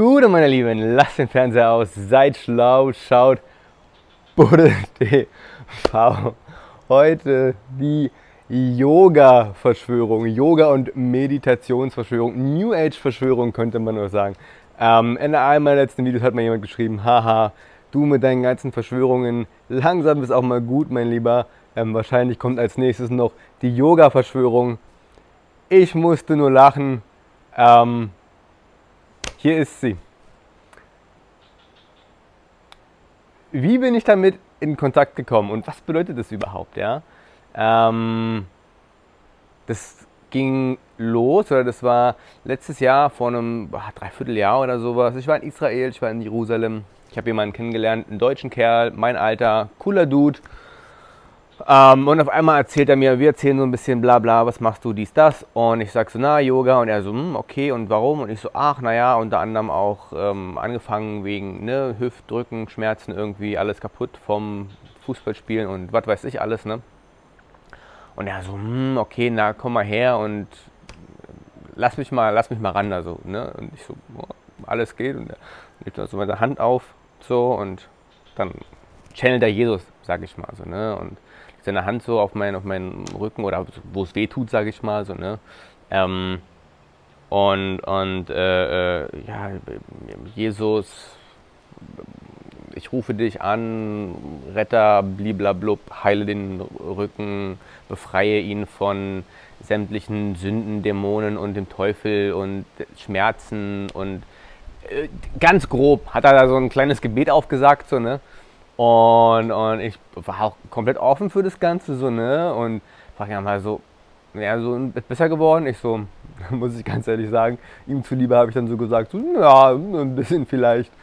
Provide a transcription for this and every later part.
Gute, meine Lieben, lasst den Fernseher aus, seid schlau, schaut Buddel TV. Heute die Yoga-Verschwörung, Yoga- und Meditationsverschwörung, New Age-Verschwörung könnte man nur sagen. In einem meiner letzten Videos hat mir jemand geschrieben, haha, du mit deinen ganzen Verschwörungen, langsam ist auch mal gut, mein Lieber. Wahrscheinlich kommt als nächstes noch die Yoga-Verschwörung. Ich musste nur lachen. Hier ist sie. Wie bin ich damit in Kontakt gekommen und was bedeutet das überhaupt? Ja? Das ging los, oder das war letztes Jahr vor einem Dreivierteljahr oder sowas. Ich war in Israel, ich war in Jerusalem. Ich habe jemanden kennengelernt, einen deutschen Kerl, mein Alter, cooler Dude. Und auf einmal erzählt er mir, wir erzählen so ein bisschen bla bla, was machst du, dies, das. Und ich sag so, na, Yoga. Und er so, okay, und warum? Und ich so, ach, naja, unter anderem auch angefangen wegen Hüftdrücken, Schmerzen irgendwie, alles kaputt vom Fußballspielen und was weiß ich alles, ne. Und er so, okay, na, komm mal her und lass mich mal ran da so, ne. Und ich so, alles geht. Und er legt so meine Hand auf, so, und dann channelt er Jesus, sag ich mal, so, ne. Und seine Hand so auf meinen Rücken oder wo es weh tut, sage ich mal, so, ne. Ja, Jesus, ich rufe dich an, Retter, bliblablub, heile den Rücken, befreie ihn von sämtlichen Sünden, Dämonen und dem Teufel und Schmerzen und ganz grob hat er da so ein kleines Gebet aufgesagt, so, ne. Und ich war auch komplett offen für das Ganze, so, ne, und frage ihn mal so, ja, so ein bisschen besser geworden. Ich so, muss ich ganz ehrlich sagen, ihm zuliebe habe ich dann so gesagt, so, ja, ein bisschen vielleicht.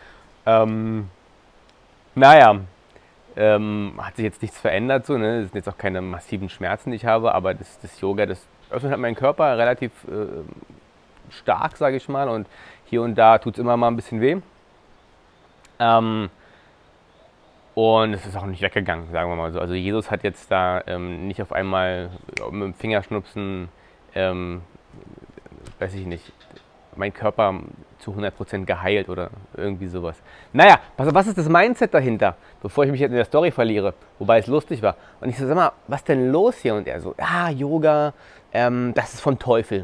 Naja, hat sich jetzt nichts verändert, so, ne, das sind jetzt auch keine massiven Schmerzen, die ich habe, aber das Yoga, das öffnet halt meinen Körper relativ stark, sage ich mal, und hier und da tut es immer mal ein bisschen weh. Und es ist auch nicht weggegangen, sagen wir mal so. Also Jesus hat jetzt da nicht auf einmal mit dem Fingerschnupsen, weiß ich nicht, meinen Körper zu 100% geheilt oder irgendwie sowas. Naja, was ist das Mindset dahinter, bevor ich mich jetzt in der Story verliere, wobei es lustig war. Und ich so, sag mal, was denn los hier? Und er so, ja, Yoga, das ist vom Teufel.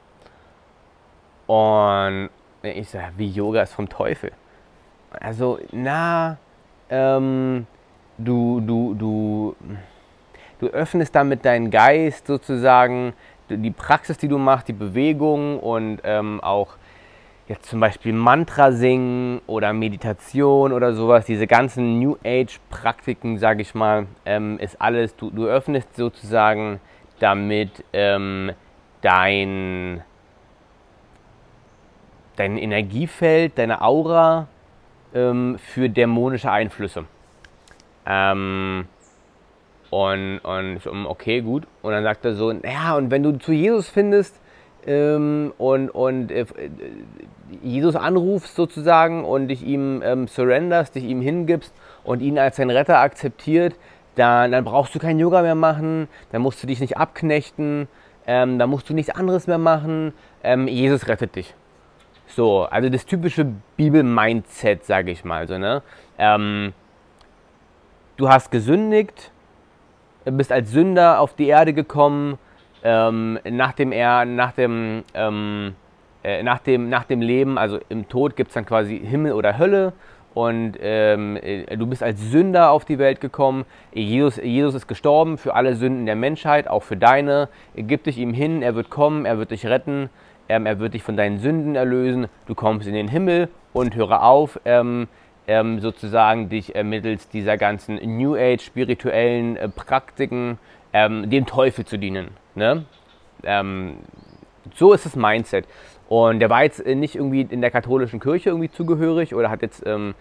Und ich so, ja, wie Yoga ist vom Teufel? Also, du öffnest damit deinen Geist sozusagen, die Praxis, die du machst, die Bewegung und auch jetzt zum Beispiel Mantra singen oder Meditation oder sowas, diese ganzen New Age Praktiken, sage ich mal, ist alles, du öffnest sozusagen damit dein Energiefeld, deine Aura für dämonische Einflüsse. Und ich so, okay, gut. Und dann sagt er so, ja, und wenn du zu Jesus findest Jesus anrufst sozusagen und dich ihm surrenderst, dich ihm hingibst und ihn als dein Retter akzeptiert, dann brauchst du kein Yoga mehr machen, dann musst du dich nicht abknechten, dann musst du nichts anderes mehr machen, Jesus rettet dich. So, also das typische Bibel-Mindset, sage ich mal so, ne? Du hast gesündigt, bist als Sünder auf die Erde gekommen, nach dem Leben, also im Tod gibt es dann quasi Himmel oder Hölle und du bist als Sünder auf die Welt gekommen. Jesus ist gestorben für alle Sünden der Menschheit, auch für deine. Gib dich ihm hin, er wird kommen, er wird dich retten. Er wird dich von deinen Sünden erlösen, du kommst in den Himmel und höre auf, sozusagen dich mittels dieser ganzen New Age spirituellen Praktiken dem Teufel zu dienen. Ne? So ist das Mindset. Und der war jetzt nicht irgendwie in der katholischen Kirche irgendwie zugehörig oder hat jetzt,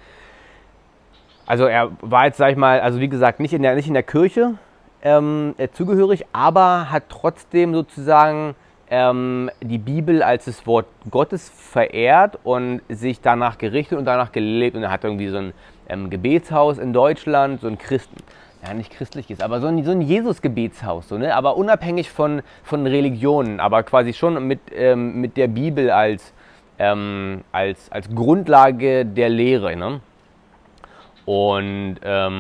also er war jetzt, sag ich mal, also wie gesagt, nicht in der Kirche zugehörig, aber hat trotzdem sozusagen die Bibel als das Wort Gottes verehrt und sich danach gerichtet und danach gelebt. Und er hat irgendwie so ein Gebetshaus in Deutschland, so ein nicht christliches, aber so ein Jesus-Gebetshaus, so, ne? Aber unabhängig von Religionen, aber quasi schon mit der Bibel als als Grundlage der Lehre. Ne? Und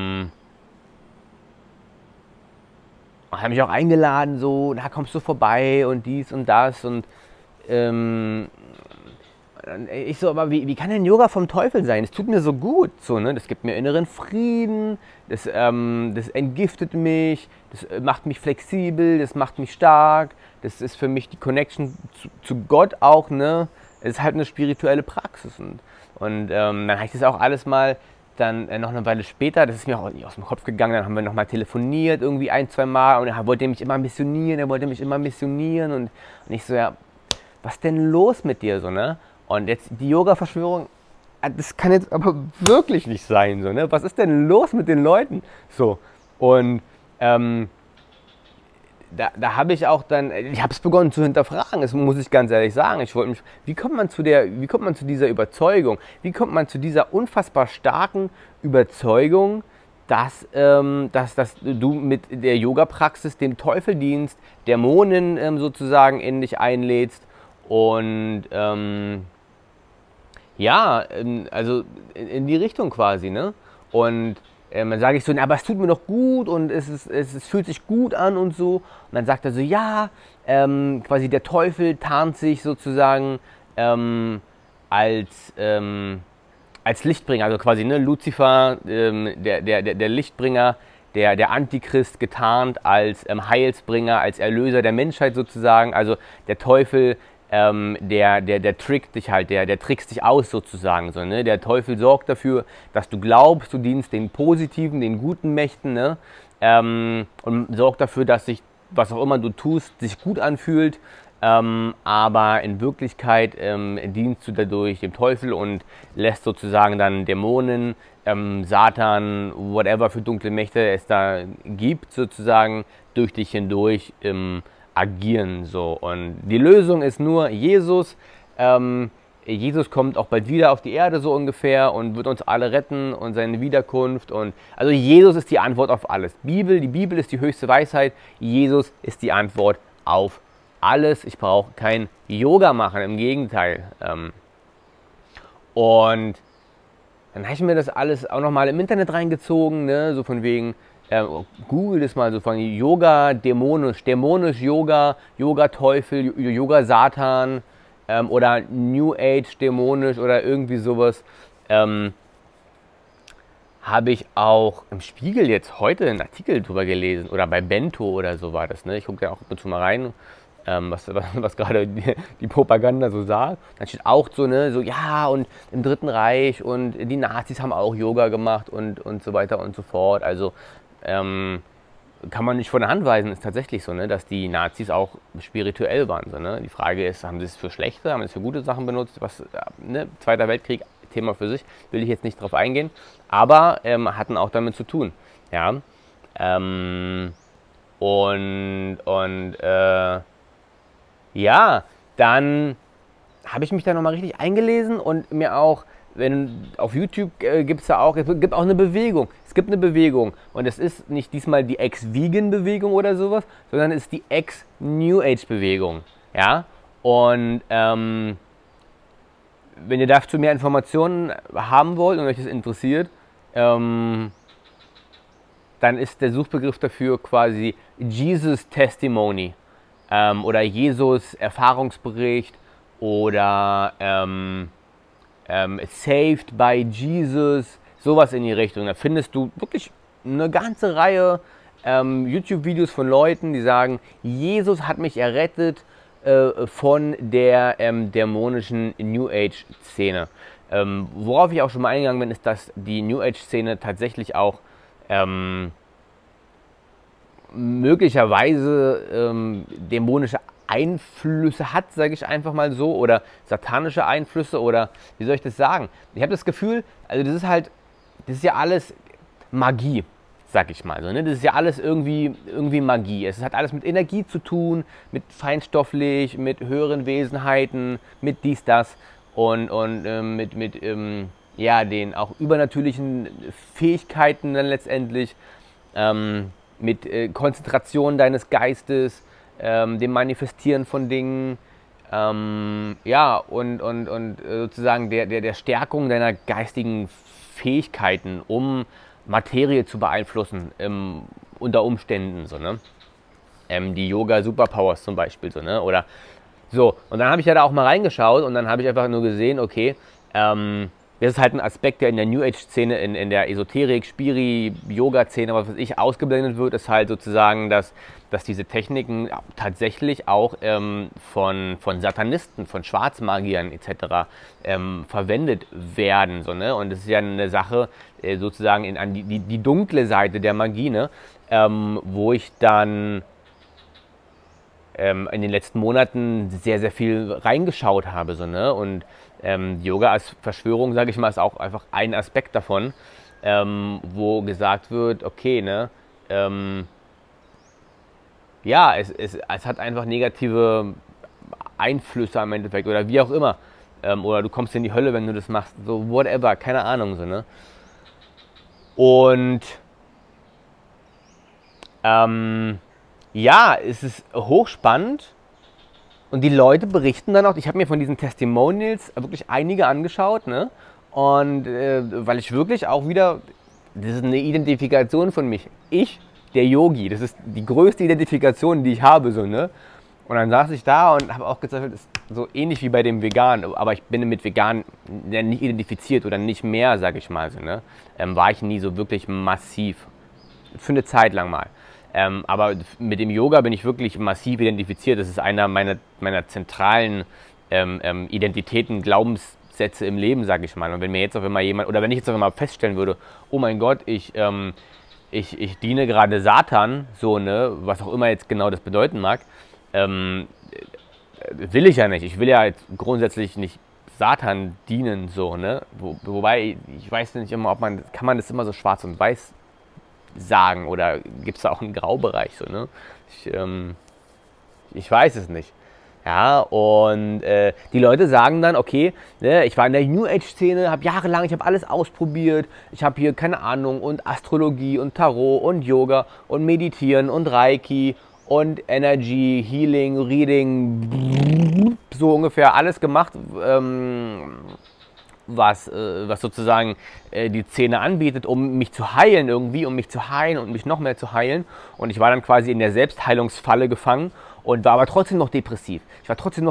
hat mich auch eingeladen, so, da kommst du vorbei und dies und das. Und ich so, aber wie kann denn Yoga vom Teufel sein? Es tut mir so gut, so, ne? Das gibt mir inneren Frieden, das entgiftet mich, das macht mich flexibel, das macht mich stark, das ist für mich die Connection zu Gott auch, ne? Es ist halt eine spirituelle Praxis. Und dann habe ich das auch alles mal dann noch eine Weile später, das ist mir auch nicht aus dem Kopf gegangen, dann haben wir nochmal telefoniert, irgendwie 1, 2 Mal, und er wollte mich immer missionieren, und ich so, ja, was denn los mit dir, so, ne? Und jetzt die Yoga-Verschwörung, das kann jetzt aber wirklich nicht sein, so, ne? Was ist denn los mit den Leuten? So, und da habe ich auch dann, ich habe es begonnen zu hinterfragen, das muss ich ganz ehrlich sagen. Ich wollte mich, wie kommt man zu dieser Überzeugung? Wie kommt man zu dieser unfassbar starken Überzeugung, dass du mit der Yoga-Praxis dem Teufel dienst, Dämonen sozusagen in dich einlädst und ja, also in die Richtung quasi, ne? Und dann sage ich so, aber es tut mir doch gut und es fühlt sich gut an und so. Und dann sagt er so, ja, quasi der Teufel tarnt sich sozusagen als, als Lichtbringer, also quasi, ne, Luzifer, der Lichtbringer, der Antichrist, getarnt als Heilsbringer, als Erlöser der Menschheit sozusagen. Also der Teufel, der trickt dich halt, der trickst dich aus sozusagen. So, ne? Der Teufel sorgt dafür, dass du glaubst, du dienst den positiven, den guten Mächten, ne? Und sorgt dafür, dass sich, was auch immer du tust, sich gut anfühlt. Aber in Wirklichkeit dienst du dadurch dem Teufel und lässt sozusagen dann Dämonen, Satan, whatever für dunkle Mächte es da gibt, sozusagen durch dich hindurch agieren. So. Und die Lösung ist nur Jesus. Jesus kommt auch bald wieder auf die Erde so ungefähr und wird uns alle retten und seine Wiederkunft. Und also Jesus ist die Antwort auf alles. Die Bibel ist die höchste Weisheit. Jesus ist die Antwort auf alles. Ich brauche kein Yoga machen, im Gegenteil. Und dann habe ich mir das alles auch nochmal im Internet reingezogen, ne? So von wegen, Google das mal so von Yoga, dämonisch Yoga, Yoga Teufel, Yoga Satan oder New Age dämonisch oder irgendwie sowas. Habe ich auch im Spiegel jetzt heute einen Artikel drüber gelesen oder bei Bento oder so war das. Ne? Ich gucke ja auch ab und zu mal rein, was gerade die Propaganda so sagt. Dann steht auch so, ne, so, ja, und im Dritten Reich und die Nazis haben auch Yoga gemacht und so weiter und so fort. Also kann man nicht von der Hand weisen, ist tatsächlich so, ne, dass die Nazis auch spirituell waren. So, ne? Die Frage ist, haben sie es für schlechte, haben sie es für gute Sachen benutzt? Ne? Zweiter Weltkrieg, Thema für sich, will ich jetzt nicht drauf eingehen, aber hatten auch damit zu tun. Ja? Ja, dann habe ich mich da nochmal richtig eingelesen und mir auch, wenn auf YouTube gibt es auch eine Bewegung. Es gibt eine Bewegung und es ist nicht diesmal die Ex-Vegan-Bewegung oder sowas, sondern es ist die Ex-New Age-Bewegung. Ja? Und wenn ihr dazu mehr Informationen haben wollt und euch das interessiert, dann ist der Suchbegriff dafür quasi Jesus Testimony oder Jesus Erfahrungsbericht oder Saved by Jesus, sowas in die Richtung. Da findest du wirklich eine ganze Reihe YouTube-Videos von Leuten, die sagen, Jesus hat mich errettet von der dämonischen New Age-Szene. Worauf ich auch schon mal eingegangen bin, ist, dass die New Age-Szene tatsächlich auch möglicherweise dämonische Einflüsse hat, sage ich einfach mal so, oder satanische Einflüsse, oder wie soll ich das sagen? Ich habe das Gefühl, also das ist ja alles Magie, sag ich mal so, ne? Das ist ja alles irgendwie Magie. Es hat alles mit Energie zu tun, mit feinstofflich, mit höheren Wesenheiten, mit dies, das und mit ja, den auch übernatürlichen Fähigkeiten dann letztendlich, mit Konzentration deines Geistes, dem Manifestieren von Dingen, Ja, und sozusagen der Stärkung deiner geistigen Fähigkeiten, um Materie zu beeinflussen, unter Umständen, so, ne? Die Yoga-Superpowers zum Beispiel, so, ne? Oder so. Und dann habe ich ja da auch mal reingeschaut und dann habe ich einfach nur gesehen, okay, das ist halt ein Aspekt, der in der New Age-Szene, in der Esoterik, Spiri, Yoga-Szene, was weiß ich, ausgeblendet wird, ist halt sozusagen, dass diese Techniken tatsächlich auch von Satanisten, von Schwarzmagiern etc. Verwendet werden. So, ne? Und das ist ja eine Sache, sozusagen an die dunkle Seite der Magie, ne? Wo ich dann in den letzten Monaten sehr, sehr viel reingeschaut habe. So, ne? Und Yoga als Verschwörung, sage ich mal, ist auch einfach ein Aspekt davon, wo gesagt wird, okay, ne, ja, es hat einfach negative Einflüsse am Endeffekt oder wie auch immer. Oder du kommst in die Hölle, wenn du das machst, so whatever, keine Ahnung. So, ne? Und ja, es ist hochspannend. Und die Leute berichten dann auch, ich habe mir von diesen Testimonials wirklich einige angeschaut, ne? Und weil ich wirklich auch wieder, das ist eine Identifikation von mich. Ich, der Yogi, das ist die größte Identifikation, die ich habe, so, ne? Und dann saß ich da und habe auch gesagt, das ist so ähnlich wie bei dem Vegan, aber ich bin mit Vegan nicht identifiziert oder nicht mehr, sage ich mal, so, ne? War ich nie so wirklich massiv. Für eine Zeit lang mal. Aber mit dem Yoga bin ich wirklich massiv identifiziert. Das ist einer meiner zentralen Identitäten, Glaubenssätze im Leben, sage ich mal. Und wenn mir jetzt auf einmal jemand, oder wenn ich jetzt auf einmal feststellen würde, oh mein Gott, ich diene gerade Satan, so, ne, was auch immer jetzt genau das bedeuten mag, will ich ja nicht. Ich will ja jetzt grundsätzlich nicht Satan dienen, so, ne. Wobei, ich weiß nicht immer, kann man das immer so schwarz und weiß sagen oder gibt es da auch einen Graubereich, so, ne? Ich weiß es nicht. Ja, und die Leute sagen dann, okay, ne, ich war in der New Age-Szene, habe jahrelang, ich habe alles ausprobiert, ich habe hier, keine Ahnung, und Astrologie und Tarot und Yoga und Meditieren und Reiki und Energy, Healing, Reading, so ungefähr alles gemacht, was sozusagen die Szene anbietet, um mich zu heilen irgendwie, um mich zu heilen und mich noch mehr zu heilen. Und ich war dann quasi in der Selbstheilungsfalle gefangen und war aber trotzdem noch depressiv. Ich war trotzdem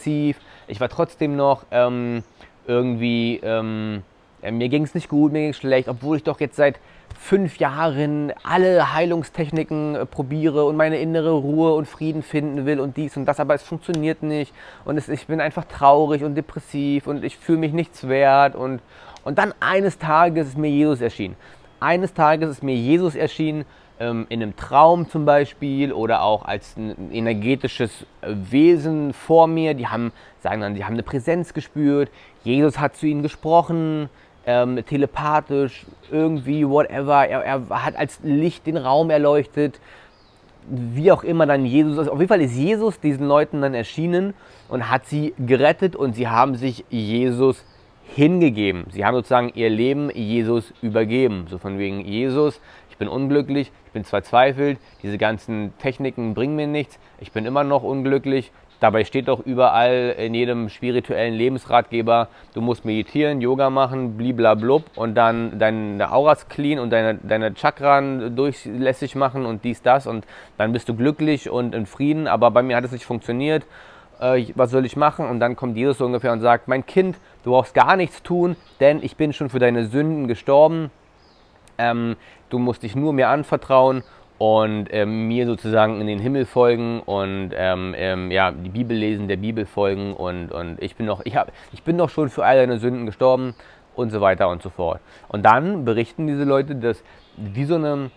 noch irgendwie, mir ging es nicht gut, mir ging es schlecht, obwohl ich doch jetzt seit 5 Jahren alle Heilungstechniken probiere und meine innere Ruhe und Frieden finden will und dies und das, aber es funktioniert nicht und ich bin einfach traurig und depressiv und ich fühle mich nichts wert und dann eines Tages ist mir Jesus erschienen. Eines Tages ist mir Jesus erschienen, in einem Traum zum Beispiel oder auch als ein energetisches Wesen vor mir. Die haben eine Präsenz gespürt, Jesus hat zu ihnen gesprochen, telepathisch, irgendwie, whatever. Er hat als Licht den Raum erleuchtet, wie auch immer dann Jesus. Also auf jeden Fall ist Jesus diesen Leuten dann erschienen und hat sie gerettet und sie haben sich Jesus hingegeben. Sie haben sozusagen ihr Leben Jesus übergeben. So von wegen Jesus, ich bin unglücklich, ich bin verzweifelt, diese ganzen Techniken bringen mir nichts, ich bin immer noch unglücklich. Dabei steht doch überall in jedem spirituellen Lebensratgeber, du musst meditieren, Yoga machen, bliblablub und dann deine Auras clean und deine Chakren durchlässig machen und dies, das und dann bist du glücklich und in Frieden, aber bei mir hat es nicht funktioniert. Was soll ich machen? Und dann kommt Jesus so ungefähr und sagt, mein Kind, du brauchst gar nichts tun, denn ich bin schon für deine Sünden gestorben. Du musst dich nur mir anvertrauen und mir sozusagen in den Himmel folgen und ja, die Bibel lesen, der Bibel folgen und ich bin doch schon für all deine Sünden gestorben und so weiter und so fort. Und dann berichten diese Leute, dass wie so eine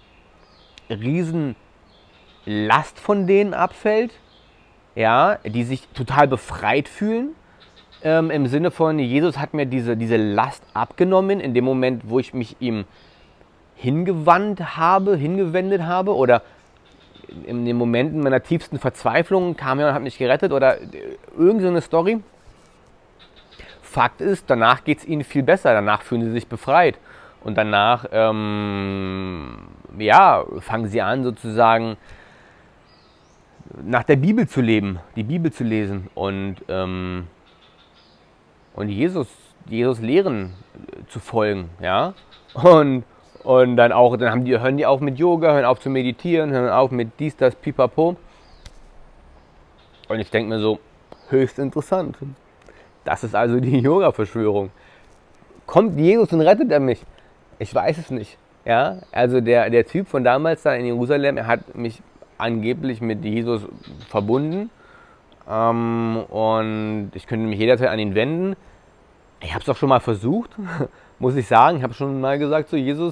riesen Last von denen abfällt, ja, die sich total befreit fühlen, im Sinne von, Jesus hat mir diese Last abgenommen, in dem Moment, wo ich mich ihm hingewendet habe oder in den Momenten meiner tiefsten Verzweiflung kam er und hat mich gerettet oder irgend so eine Story. Fakt ist, danach geht es ihnen viel besser, danach fühlen sie sich befreit und danach ja, fangen sie an sozusagen nach der Bibel zu leben, die Bibel zu lesen und Jesus Lehren zu folgen, ja. Und dann auch, hören die auf mit Yoga, hören auf zu meditieren, hören auf mit dies, das, pipapo. Und ich denke mir so, höchst interessant. Das ist also die Yoga-Verschwörung. Kommt Jesus und rettet er mich? Ich weiß es nicht. Ja, also der Typ von damals da in Jerusalem, er hat mich angeblich mit Jesus verbunden. Und ich könnte mich jederzeit an ihn wenden. Ich habe es auch schon mal versucht, muss ich sagen. Ich habe schon mal gesagt, so Jesus,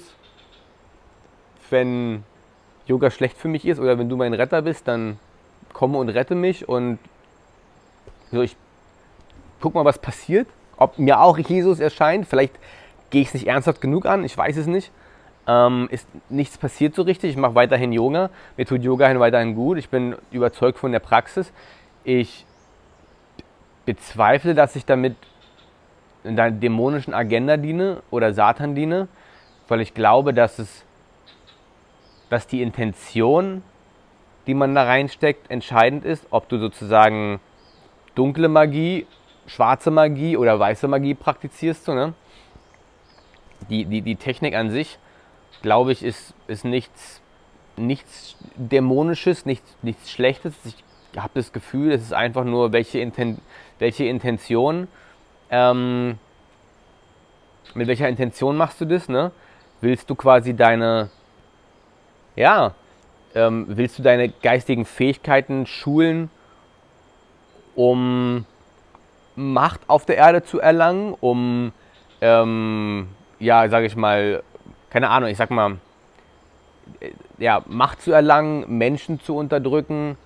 wenn Yoga schlecht für mich ist oder wenn du mein Retter bist, dann komme und rette mich. Und so, ich guck mal, was passiert. Ob mir auch Jesus erscheint. Vielleicht gehe ich es nicht ernsthaft genug an. Ich weiß es nicht. Ist nichts passiert so richtig. Ich mache weiterhin Yoga. Mir tut Yoga weiterhin gut. Ich bin überzeugt von der Praxis. Ich bezweifle, dass ich damit einer dämonischen Agenda diene oder Satan diene, weil ich glaube, dass die Intention, die man da reinsteckt, entscheidend ist, ob du sozusagen dunkle Magie, schwarze Magie oder weiße Magie praktizierst. So, ne? Die Technik an sich, glaube ich, ist nichts Dämonisches, nichts Schlechtes. Ich habe das Gefühl, es ist einfach nur, welche Intention, mit welcher Intention machst du das? Ne? Willst du quasi willst du deine geistigen Fähigkeiten schulen, um Macht auf der Erde zu erlangen, um, sage ich mal, keine Ahnung, ich sag mal, Macht zu erlangen, Menschen zu unterdrücken,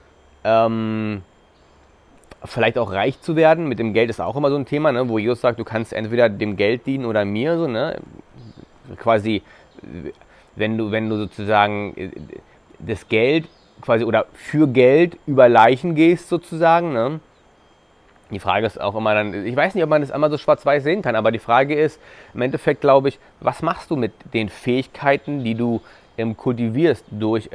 vielleicht auch reich zu werden. Mit dem Geld ist auch immer so ein Thema, ne, wo Jesus sagt, du kannst entweder dem Geld dienen oder mir, so, ne? Quasi, wenn du sozusagen das Geld quasi oder für Geld über Leichen gehst, sozusagen, ne? Die Frage ist auch immer dann, ich weiß nicht, ob man das einmal so schwarz-weiß sehen kann, aber die Frage ist, im Endeffekt glaube ich, was machst du mit den Fähigkeiten, die du kultivierst durch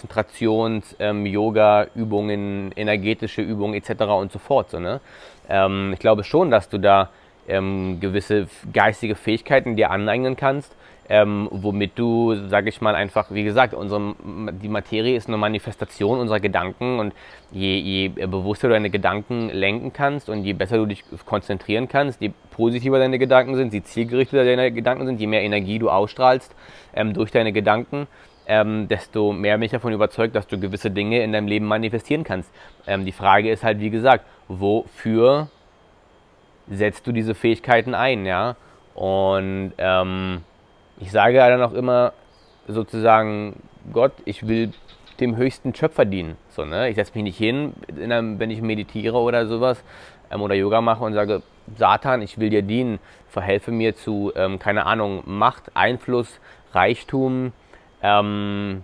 Yoga-Übungen, energetische Übungen etc. und so fort. So, ne? Ich glaube schon, dass du da gewisse geistige Fähigkeiten dir aneignen kannst, womit du, sage ich mal, einfach, wie gesagt, die Materie ist eine Manifestation unserer Gedanken und je bewusster du deine Gedanken lenken kannst und je besser du dich konzentrieren kannst, je positiver deine Gedanken sind, je zielgerichteter deine Gedanken sind, je mehr Energie du ausstrahlst durch deine Gedanken, desto mehr bin ich davon überzeugt, dass du gewisse Dinge in deinem Leben manifestieren kannst. Die Frage ist halt, wie gesagt, wofür setzt du diese Fähigkeiten ein, ja? Und ich sage ja dann auch immer sozusagen, Gott, ich will dem höchsten Schöpfer dienen. So, ne? Ich setze mich nicht hin, wenn ich meditiere oder sowas oder Yoga mache und sage, Satan, ich will dir dienen, verhelfe mir zu, keine Ahnung, Macht, Einfluss, Reichtum, keine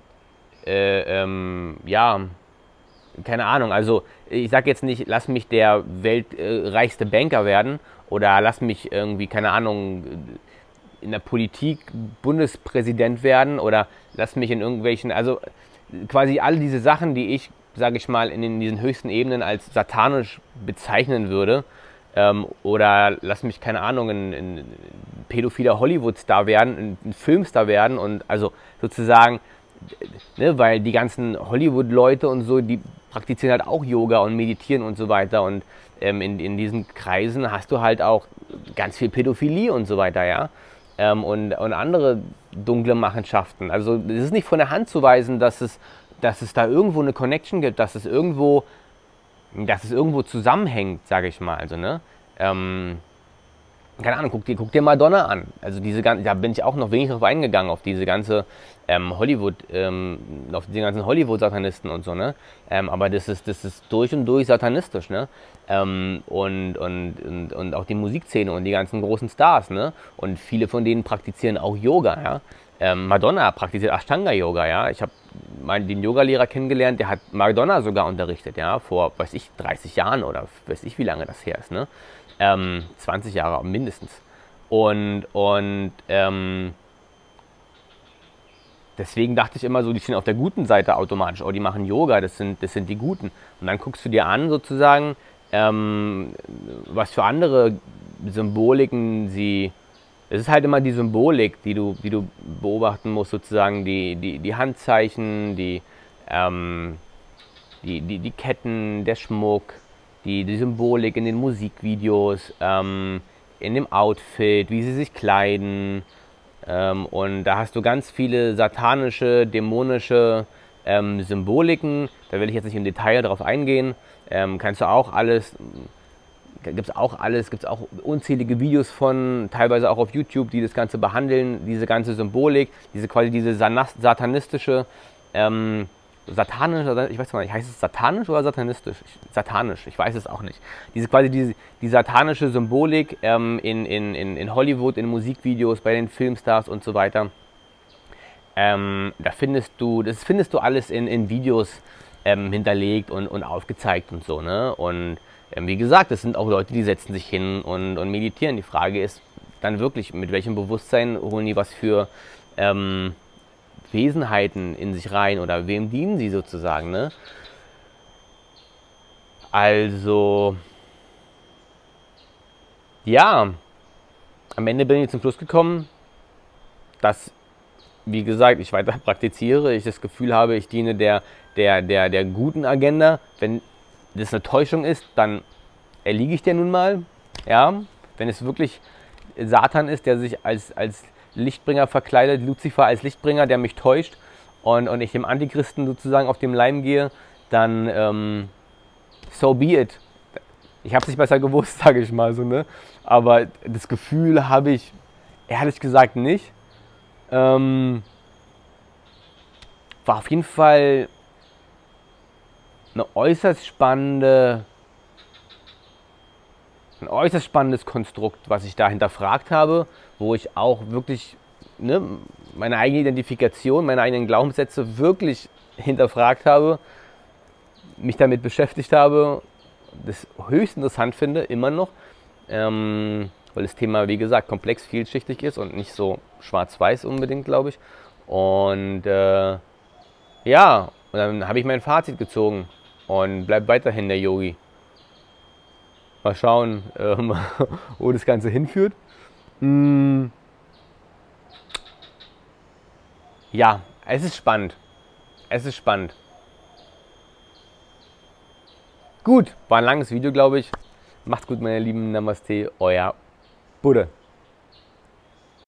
Ahnung, also ich sage jetzt nicht, lass mich der weltreichste Banker werden oder lass mich irgendwie, keine Ahnung, in der Politik Bundespräsident werden oder lass mich in irgendwelchen, also quasi all diese Sachen, die ich, sage ich mal, in diesen höchsten Ebenen als satanisch bezeichnen würde, oder lass mich, keine Ahnung, ein pädophiler Hollywood-Star werden, ein Filmstar werden und also sozusagen, ne, weil die ganzen Hollywood-Leute und so, die praktizieren halt auch Yoga und meditieren und so weiter und in diesen Kreisen hast du halt auch ganz viel Pädophilie und so weiter, ja, und andere dunkle Machenschaften. Also es ist nicht von der Hand zu weisen, dass es da irgendwo eine Connection gibt, dass es irgendwo zusammenhängt, sage ich mal. Also, ne? Keine Ahnung, guck dir Madonna an. Also da bin ich auch noch wenig drauf eingegangen, auf diese ganze auf diese ganzen Hollywood-Satanisten und so, ne? Aber das ist durch und durch satanistisch, ne? Und auch die Musikszene und die ganzen großen Stars, ne? Und viele von denen praktizieren auch Yoga, ja? Madonna praktiziert Ashtanga-Yoga, ja? Ich habe den Yogalehrer kennengelernt, der hat Madonna sogar unterrichtet, ja? Vor, weiß ich, 30 Jahren oder weiß ich, wie lange das her ist, ne? 20 Jahre mindestens. Und deswegen dachte ich immer so, die stehen auf der guten Seite automatisch. Oh, die machen Yoga, das sind die Guten. Und dann guckst du dir an, sozusagen, was für andere Symboliken sie. Es ist halt immer die Symbolik, die du beobachten musst, sozusagen die Handzeichen, die Ketten, der Schmuck, die Symbolik in den Musikvideos, in dem Outfit, wie sie sich kleiden. Und da hast du ganz viele satanische, dämonische Symboliken. Da will ich jetzt nicht im Detail darauf eingehen. Kannst du auch alles, gibt es auch alles, gibt es auch unzählige Videos von, teilweise auch auf YouTube, die das Ganze behandeln, diese ganze Symbolik, diese satanistische, satanisch, ich weiß gar nicht, heißt es satanisch oder satanistisch? Satanisch, ich weiß es auch nicht. Die satanische Symbolik in Hollywood, in Musikvideos, bei den Filmstars und so weiter. Das findest du alles in Videos hinterlegt und aufgezeigt und so, ne? Und wie gesagt, es sind auch Leute, die setzen sich hin und meditieren. Die Frage ist dann wirklich, mit welchem Bewusstsein holen die was für Wesenheiten in sich rein oder wem dienen sie sozusagen, ne? Also, ja, am Ende bin ich zum Schluss gekommen, dass, wie gesagt, ich weiter praktiziere, ich das Gefühl habe, ich diene der guten Agenda. Wenn das eine Täuschung ist, dann erliege ich der nun mal. Ja? Wenn es wirklich Satan ist, der sich als Lichtbringer verkleidet, Luzifer als Lichtbringer, der mich täuscht und ich dem Antichristen sozusagen auf dem Leim gehe, dann so be it. Ich habe es nicht besser gewusst, sage ich mal so, ne? Aber das Gefühl habe ich ehrlich gesagt nicht. War auf jeden Fall ein äußerst spannendes Konstrukt, was ich da hinterfragt habe, wo ich auch wirklich, ne, meine eigene Identifikation, meine eigenen Glaubenssätze wirklich hinterfragt habe, mich damit beschäftigt habe, das höchst interessant finde, immer noch, weil das Thema, wie gesagt, komplex, vielschichtig ist und nicht so schwarz-weiß unbedingt, glaube ich. Und ja, und dann habe ich mein Fazit gezogen und bleib weiterhin der Yogi. Mal schauen, wo das Ganze hinführt. Ja, es ist spannend. Es ist spannend. Gut, war ein langes Video, glaube ich. Macht's gut, meine Lieben. Namaste, euer Buddha.